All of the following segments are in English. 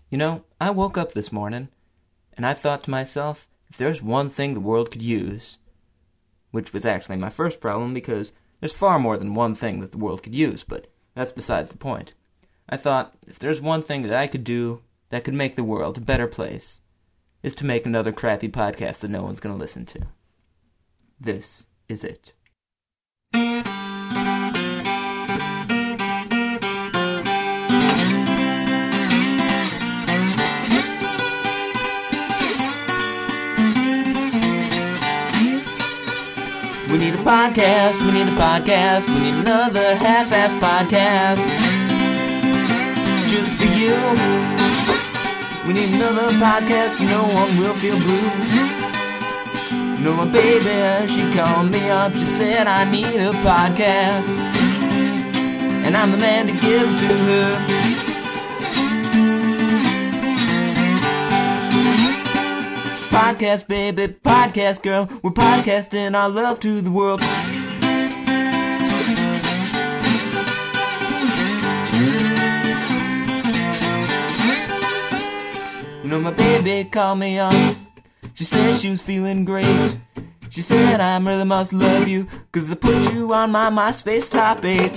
I woke up this morning, and I thought to myself, if there's one thing the world could use, which was actually my first problem because there's far more than one thing that the world could use, but that's besides the point. I thought, if there's one thing that I could do that could make the world a better place, is to make another crappy podcast that no one's going to listen to. This is it. We need a podcast, we need a podcast, we need another half-assed podcast. Just for you. We need another podcast so no one will feel blue. My baby, she called me up, she said I need a podcast. And I'm the man to give to her. Podcast baby, podcast girl, we're podcasting our love to the world. My baby called me up, she said she was feeling great. She said I really must love you, 'cause I put you on my MySpace top 8.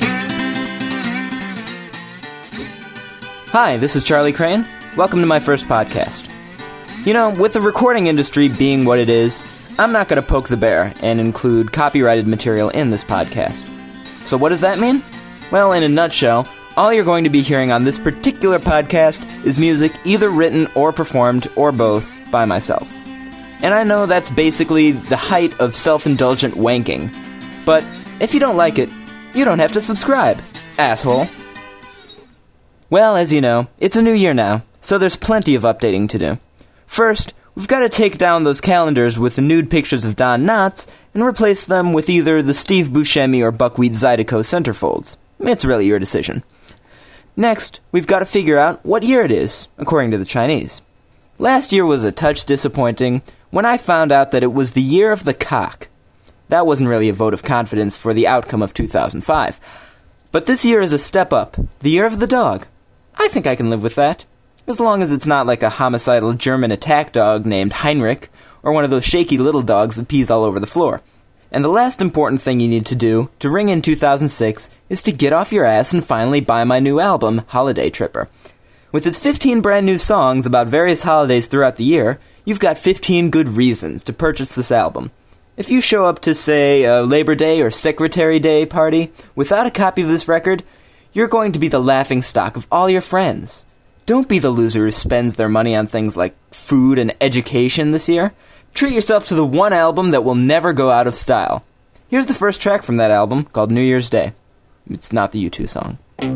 Hi, this is Charlie Crane. Welcome to my first podcast. With the recording industry being what it is, I'm not going to poke the bear and include copyrighted material in this podcast. So what does that mean? Well, in a nutshell, all you're going to be hearing on this particular podcast is music either written or performed, or both, by myself. And I know that's basically the height of self-indulgent wanking. But if you don't like it, you don't have to subscribe, asshole. Well, as you know, it's a new year now, so there's plenty of updating to do. First, we've got to take down those calendars with the nude pictures of Don Knotts and replace them with either the Steve Buscemi or Buckwheat Zydeco centerfolds. It's really your decision. Next, we've got to figure out what year it is, according to the Chinese. Last year was a touch disappointing when I found out that it was the year of the cock. That wasn't really a vote of confidence for the outcome of 2005. But this year is a step up, the year of the dog. I think I can live with that. As long as it's not like a homicidal German attack dog named Heinrich, or one of those shaky little dogs that pees all over the floor. And the last important thing you need to do to ring in 2006 is to get off your ass and finally buy my new album, Holiday Tripper. With its 15 brand new songs about various holidays throughout the year, you've got 15 good reasons to purchase this album. If you show up to, say, a Labor Day or Secretary Day party without a copy of this record, you're going to be the laughingstock of all your friends. Don't be the loser who spends their money on things like food and education this year. Treat yourself to the one album that will never go out of style. Here's the first track from that album, called New Year's Day. It's not the U2 song.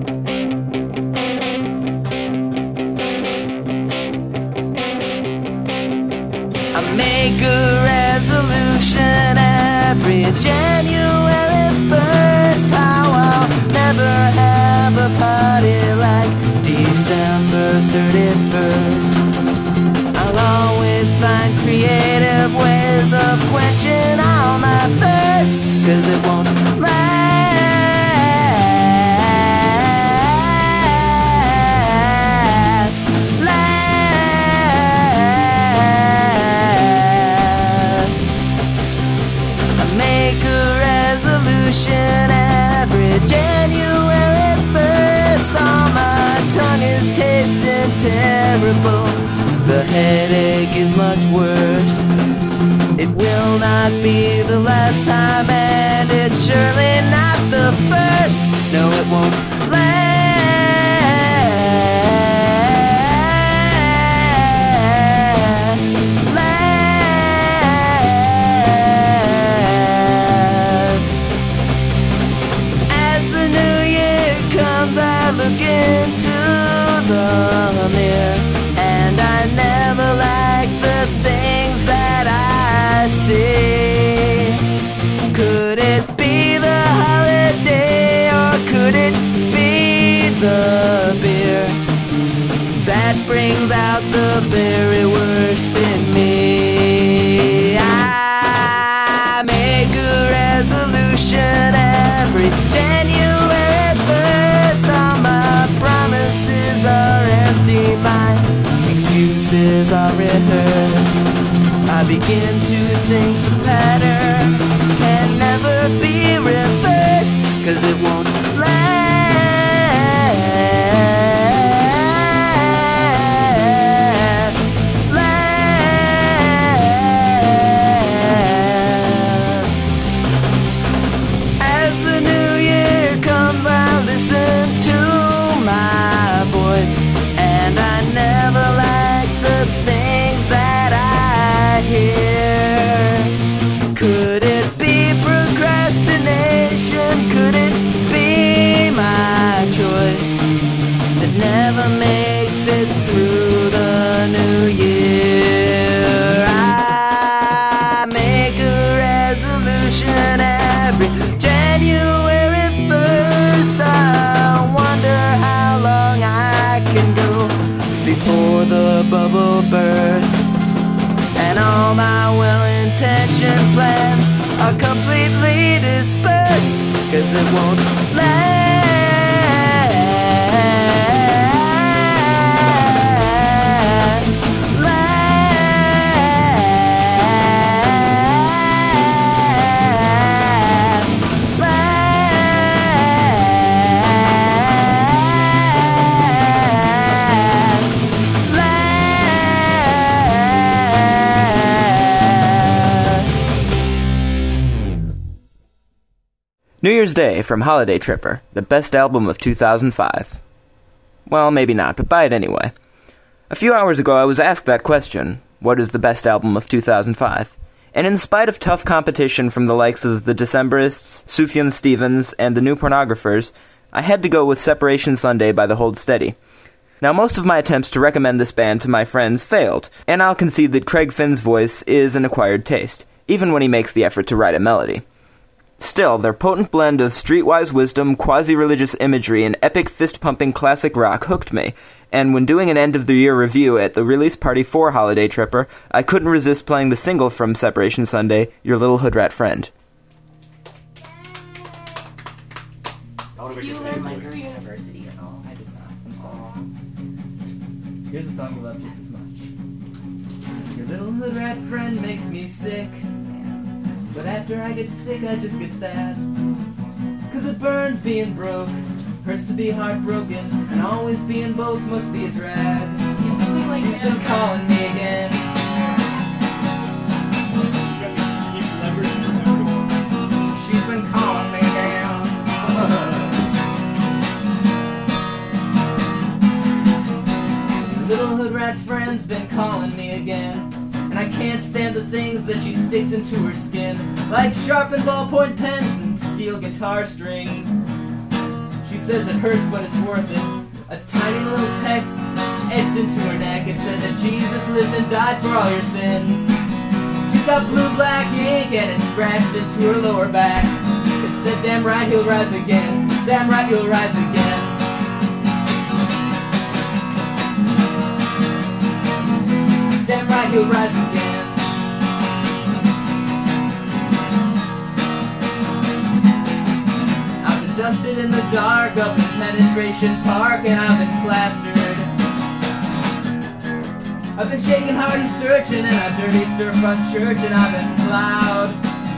I make a resolution every January 1st, how I'll never have a party like December 31st. I'll always find creative ways of quenching all my thirst, 'cause it won't last. I make a resolution every January 1st. All my tongue is tasting terrible. The headache is much worse. It will not be the last time, and it's surely not the first. No, it won't last. As the new year comes, I look into the mirror, and I never like the things that I see. Could it be the holiday, or could it be the beer that brings out the very worst in me? I make a resolution every January 1st. All my promises are empty. My begin to think the pattern can never be reversed, 'cause it won't last. As the new year comes, I listen to my voice, and I never like the things that I hear. Could it be procrastination? Could it be my choice that never makes it through the new year? I make a resolution every January 1st. I wonder how long I can go before the bubble bursts, and all my well-intentioned plans are completely dispersed, 'cause it won't last. New Year's Day from Holiday Tripper, the best album of 2005. Well, maybe not, but buy it anyway. A few hours ago I was asked that question, what is the best album of 2005? And in spite of tough competition from the likes of the Decemberists, Sufjan Stevens, and the New Pornographers, I had to go with Separation Sunday by the Hold Steady. Now, most of my attempts to recommend this band to my friends failed, and I'll concede that Craig Finn's voice is an acquired taste, even when he makes the effort to write a melody. Still, their potent blend of streetwise wisdom, quasi-religious imagery, and epic fist-pumping classic rock hooked me, and when doing an end-of-the-year review at the release party for Holiday Tripper, I couldn't resist playing the single from Separation Sunday, Your Little Hood Rat Friend. Did you learn Micro University at all? I did not. I'm sorry. Here's a song you love just as much. Your little hood rat friend makes me sick, but after I get sick, I just get sad. 'Cause it burns being broke, hurts to be heartbroken, and always being both must be a drag. She's been calling me again. She's been calling me again. Your little hood rat friend's been calling me again. And I can't stand the things that she sticks into her skin, like sharpened ballpoint pens and steel guitar strings. She says it hurts, but it's worth it. A tiny little text etched into her neck. It said that Jesus lived and died for all your sins. She's got blue-black ink and it's scratched into her lower back. It said, damn right he'll rise again. Damn right you'll rise again. Damn right he'll rise again. I've been dusted in the dark up in Penetration Park, and I've been plastered. I've been shaking hard and searching in a dirty surfront church, and I've been plowed.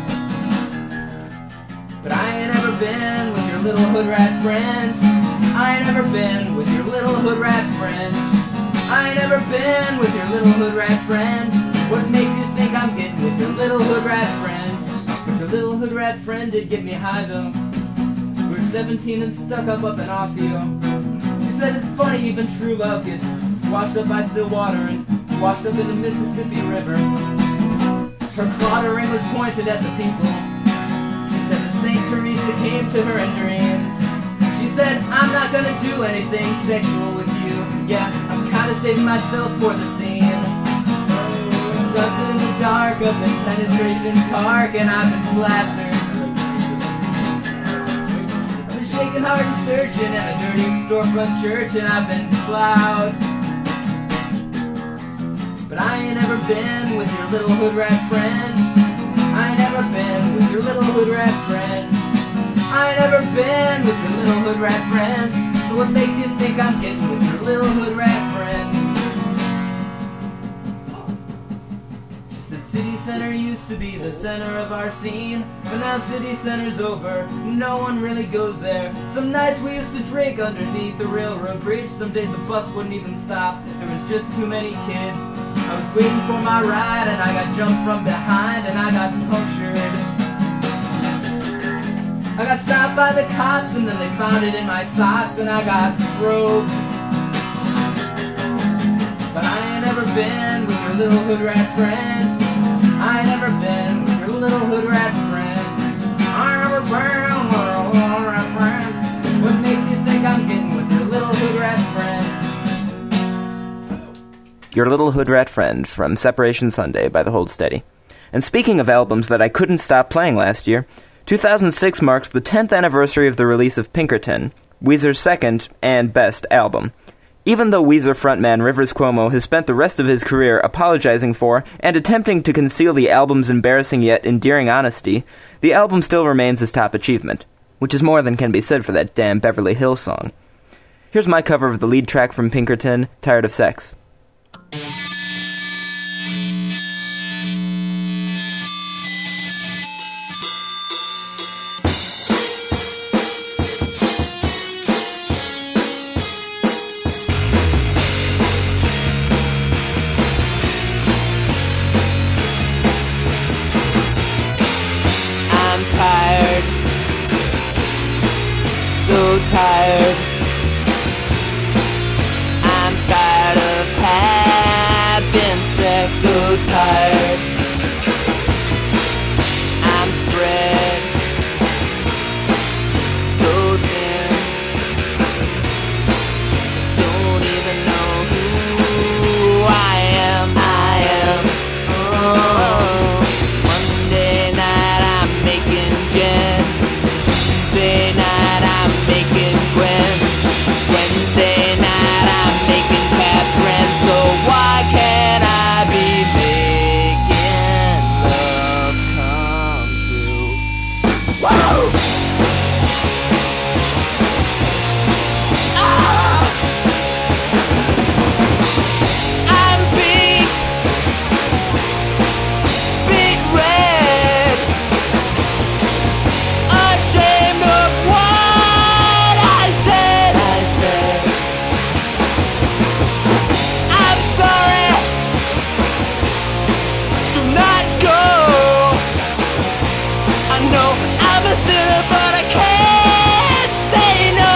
But I ain't ever been with your little hood rat friend. I ain't ever been with your little hood rat friend. I ain't ever been with your little hood rat friend. What makes you think I'm getting with your little hood rat friend? But your little hood rat friend did get me high though. We were 17 and stuck up in Osseo. She said it's funny even true love gets washed up by still water and washed up in the Mississippi River. Her clawing was pointed at the people. She said that St. Teresa came to her in dreams. She said, I'm not gonna do anything sexual with you. Yeah, I'm kinda saving myself for the scene. Dusted in the dark up in Penetration Park, and I've been plastered. I've been shaking hard and searching in a dirty storefront church, and I've been plowed. But I ain't ever been with your little hood rat friend. I ain't ever been with your little hood rat friend. I ain't ever been with your little hood rat friend. So what makes you think I'm getting with your little hood rat friend? She said cities Center used to be the center of our scene, but now City Center's over, no one really goes there. Some nights we used to drink underneath the railroad bridge. Some days the bus wouldn't even stop, there was just too many kids. I was waiting for my ride and I got jumped from behind and I got punctured. I got stopped by the cops and then they found it in my socks and I got probed. But I ain't never been with your little hood rat friend. I ain't never been with your little hood rat friend. I ain't never been with your little hood rat friend. What makes you think I'm getting with your little hood rat friend? Your Little Hood Rat Friend from Separation Sunday by The Hold Steady. And speaking of albums that I couldn't stop playing last year, 2006 marks the 10th anniversary of the release of Pinkerton, Weezer's second and best album. Even though Weezer frontman Rivers Cuomo has spent the rest of his career apologizing for and attempting to conceal the album's embarrassing yet endearing honesty, the album still remains his top achievement, which is more than can be said for that damn Beverly Hills song. Here's my cover of the lead track from Pinkerton, Tired of Sex. Tired. I'm tired of having sex. So tired. I'm spread so thin. Don't even know who I am. Monday night I'm making gin. Tuesday night I'm making Gwen. Wednesday night I'm making Catherine. So why can't I be making love come true? Whoa! Ah! I'm big, big red, ashamed of what I said. I'm sorry, do not go. I know I'm a sinner, but I can't say no.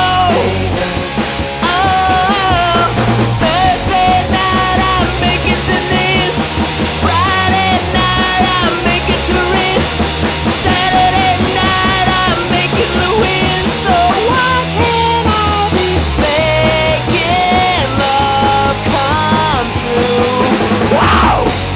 Oh, Thursday night I'm making Denise. Friday night I'm making Therese. Saturday night I'm making Louise. So why can't I be making love come true? Wow!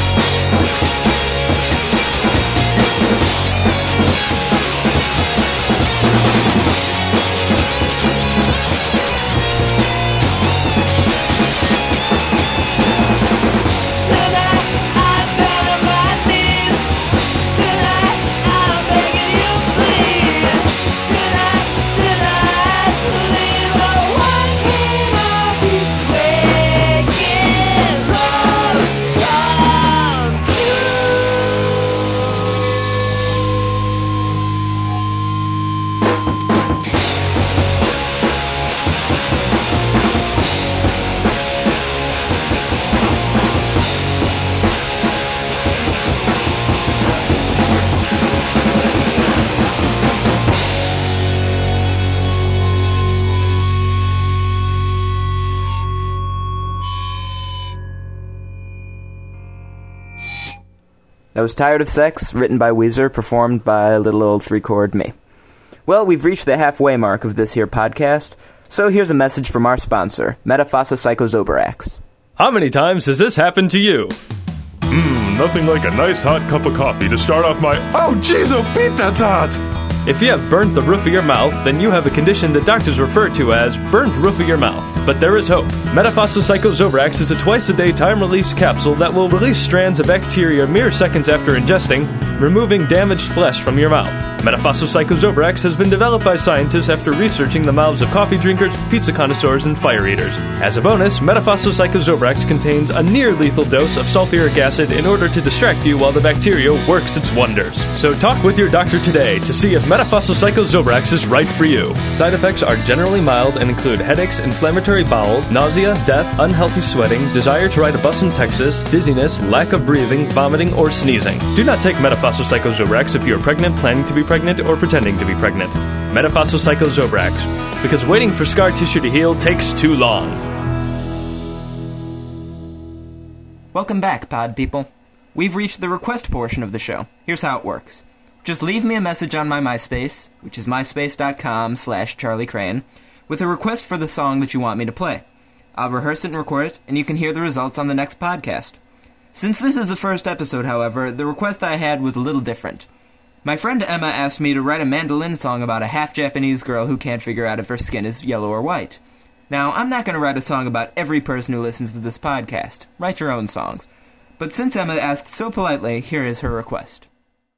Tonight I'm down on my knees. Tonight I'm begging you please. Tonight, please. Oh, why can't I be making love come That was Tired of Sex, written by Weezer, performed by little old three-chord me. Well, we've reached the halfway mark of this here podcast, so here's a message from our sponsor, Metaphosphocyclozobrax. How many times has this happened to you? Nothing like a nice hot cup of coffee to start off my... Oh, jeez, oh, Pete, that's hot! If you have burnt the roof of your mouth, then you have a condition that doctors refer to as burnt roof of your mouth. But there is hope. Metaphosphocyclozobrax is a twice-a-day time-release capsule that will release strands of bacteria mere seconds after ingesting, removing damaged flesh from your mouth. Metaphosphocyclozobrax has been developed by scientists after researching the mouths of coffee drinkers, pizza connoisseurs, and fire eaters. As a bonus, Metaphosphocyclozobrax contains a near-lethal dose of sulfuric acid in order to distract you while the bacteria works its wonders. So talk with your doctor today to see if Metaphosphocyclozobrax is right for you. Side effects are generally mild and include headaches, inflammatory bowel, nausea, death, unhealthy sweating, desire to ride a bus in Texas, dizziness, lack of breathing, vomiting, or sneezing. Do not take Metaphosphocyclozobrax if you are pregnant, planning to be pregnant, or pretending to be pregnant. Metaphosphocyclozobrax, because waiting for scar tissue to heal takes too long. Welcome back, pod people. We've reached the request portion of the show. Here's how it works. Just leave me a message on my MySpace, which is myspace.com/CharlieCrane, with a request for the song that you want me to play. I'll rehearse it and record it, and you can hear the results on the next podcast. Since this is the first episode, however, the request I had was a little different. My friend Emma asked me to write a mandolin song about a half-Japanese girl who can't figure out if her skin is yellow or white. Now, I'm not going to write a song about every person who listens to this podcast. Write your own songs. But since Emma asked so politely, here is her request.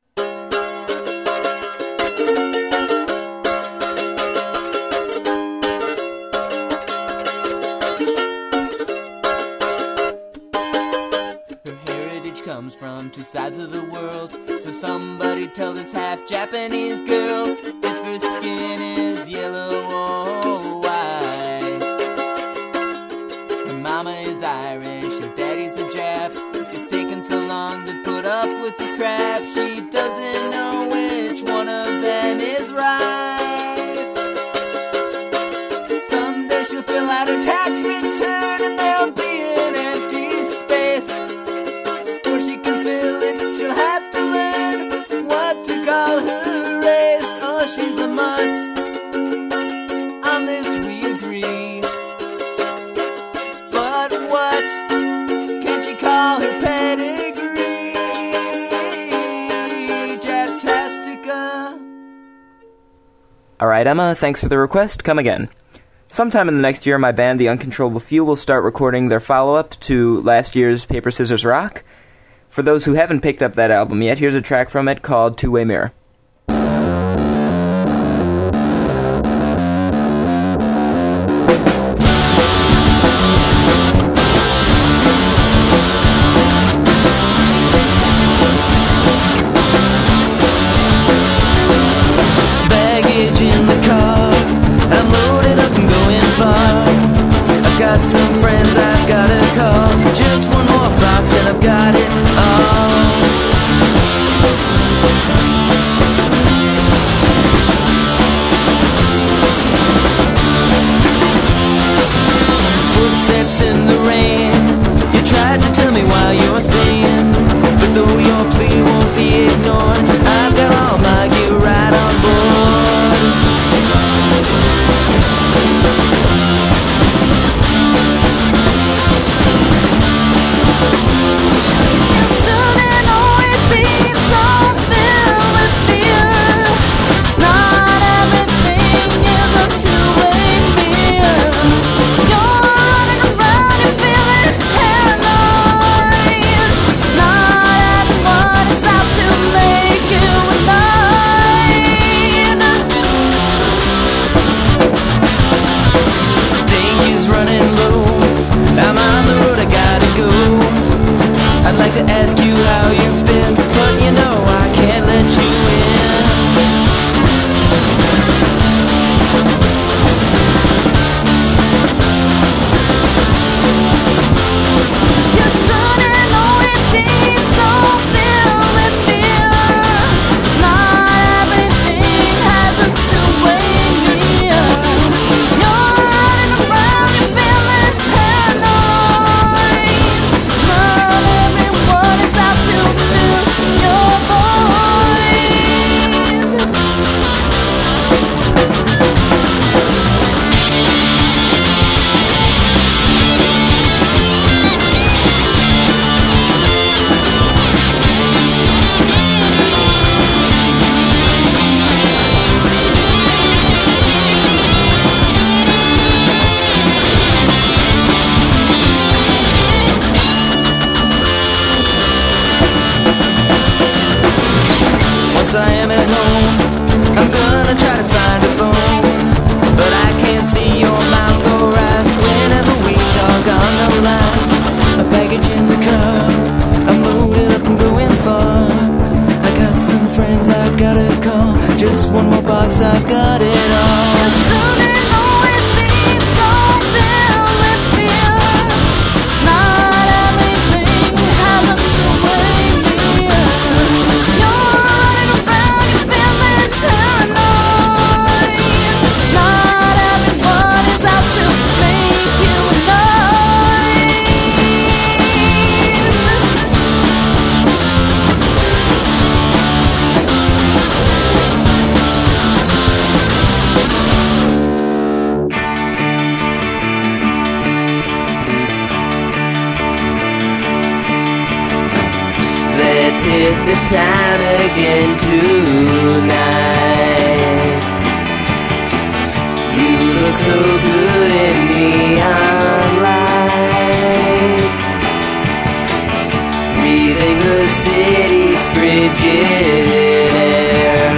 Comes from two sides of the world, so somebody tell this half-Japanese girl if her skin is yellow or white. Her mama is Irish, her daddy's a Jap. It's taken so long to put up with this crap, she doesn't know which one of them is right. Someday she'll fill out her tax return and there'll be an empty space. She's a mutt, on this we agree. But what can she call her pedigree? Japtastica. Alright, Emma, thanks for the request. Come again. Sometime in the next year, my band, The Uncontrollable Few, will start recording their follow-up to last year's Paper, Scissors, Rock. For those who haven't picked up that album yet, here's a track from it called Two-Way Mirror. Some friends I've gotta call. Just one more box and I've got it all. Footsteps in the rain. You tried to tell me why you're staying, but though your plea won't be ignored, I've got all my gear right on board. hit the town again tonight. You look so good in neon lights, breathing the city's frigid air,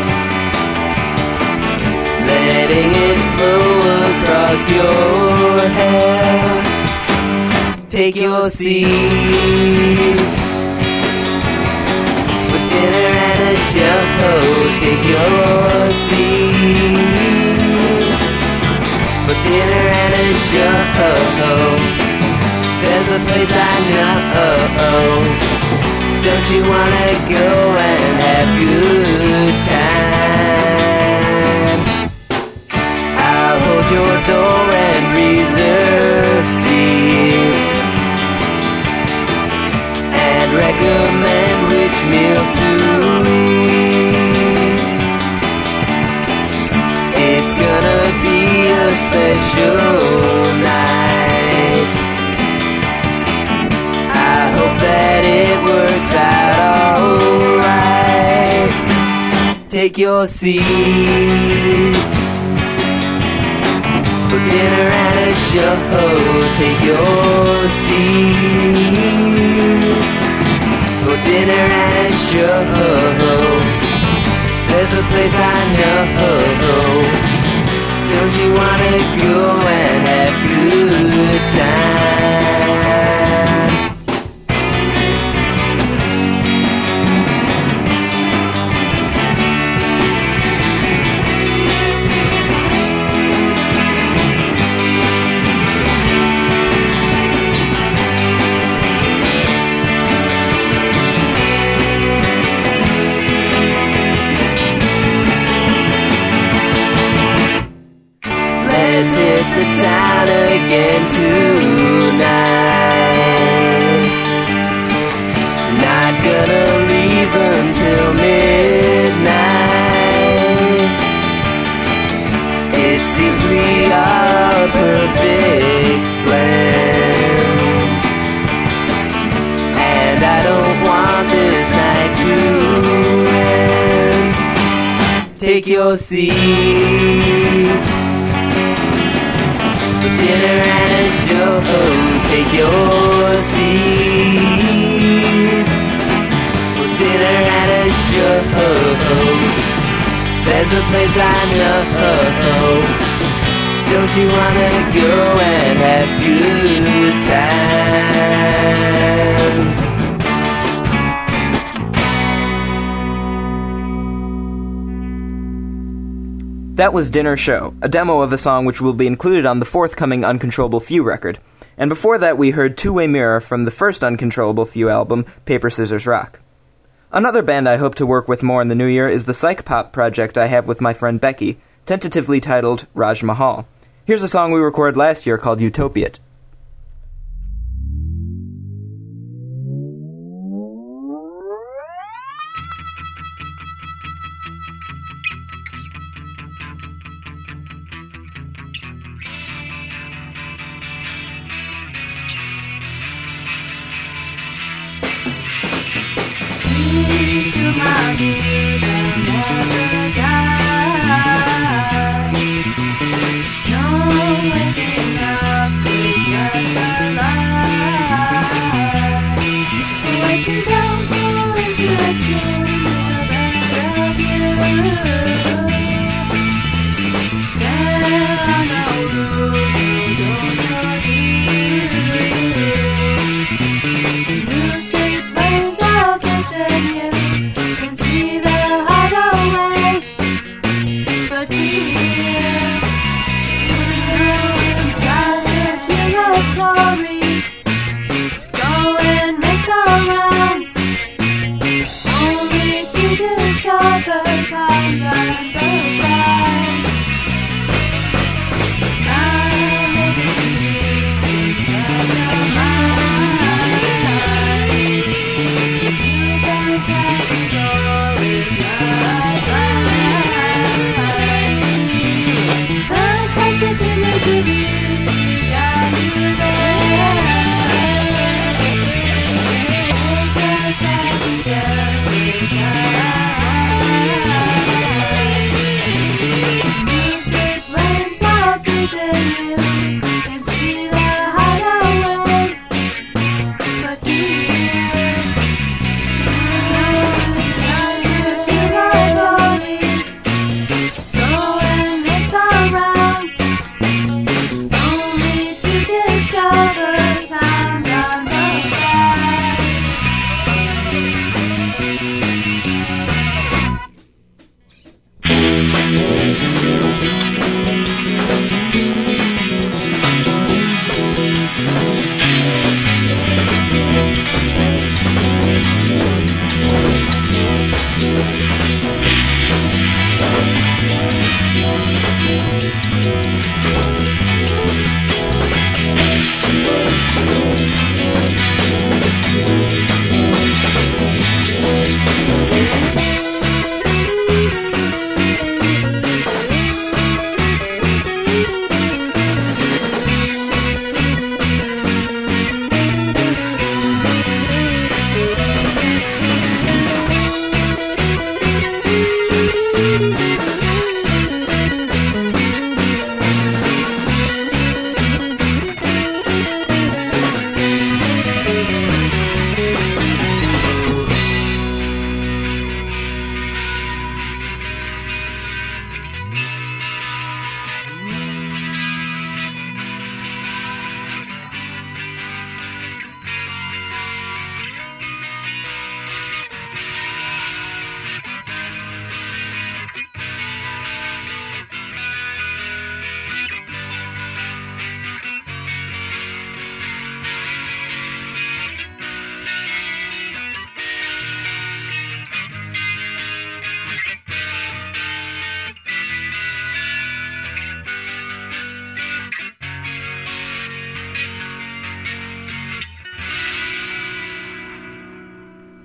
letting it flow across your hair. Take your seat for dinner and a show. Take your seat for dinner and a show. There's a place I know. Don't you wanna go and have good times? I'll hold your door and reserve seats, and recommend which meal to eat. It's gonna be a special night. I hope that it works out alright. Take your seat for dinner and a show. Take your seat for dinner and a show. There's a place I know. Don't you wanna go and have good times? Let's hit the town again tonight. Not gonna leave until midnight. It seems we are a perfect blend, and I don't want this night to end. Take your seat for dinner and a show. Take your seat for dinner and a show. There's a place I know. Don't you wanna go and have good times? That was Dinner Show, a demo of a song which will be included on the forthcoming Uncontrollable Few record. And before that, we heard Two-Way Mirror from the first Uncontrollable Few album, Paper, Scissors, Rock. Another band I hope to work with more in the new year is the psych pop project I have with my friend Becky, tentatively titled Raj Mahal. Here's a song we recorded last year called Utopiate. To my knees and never die. No waking up to just alive. Waking down, fall into a dream of you. There are no rules, don't know you. Lucid lanes of vision, you can see the highway.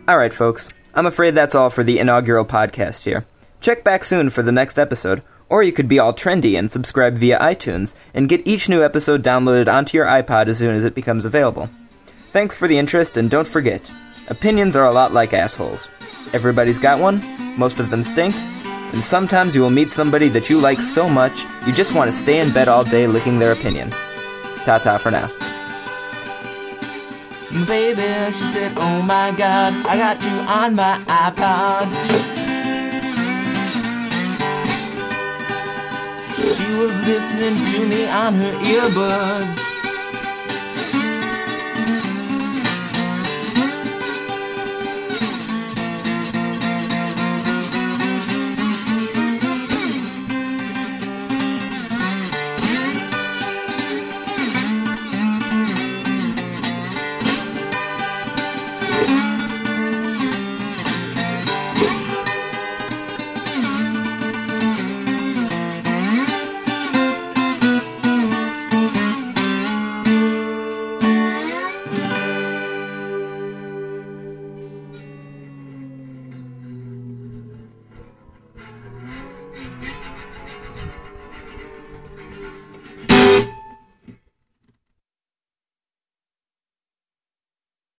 Alright, folks. I'm afraid that's all for the inaugural podcast here. Check back soon for the next episode, or you could be all trendy and subscribe via iTunes and get each new episode downloaded onto your iPod as soon as it becomes available. Thanks for the interest, and don't forget, opinions are a lot like assholes. Everybody's got one, most of them stink, and sometimes you will meet somebody that you like so much you just want to stay in bed all day licking their opinion. Ta-ta for now. Baby, she said, oh my God, I got you on my iPod. She was listening to me on her earbuds.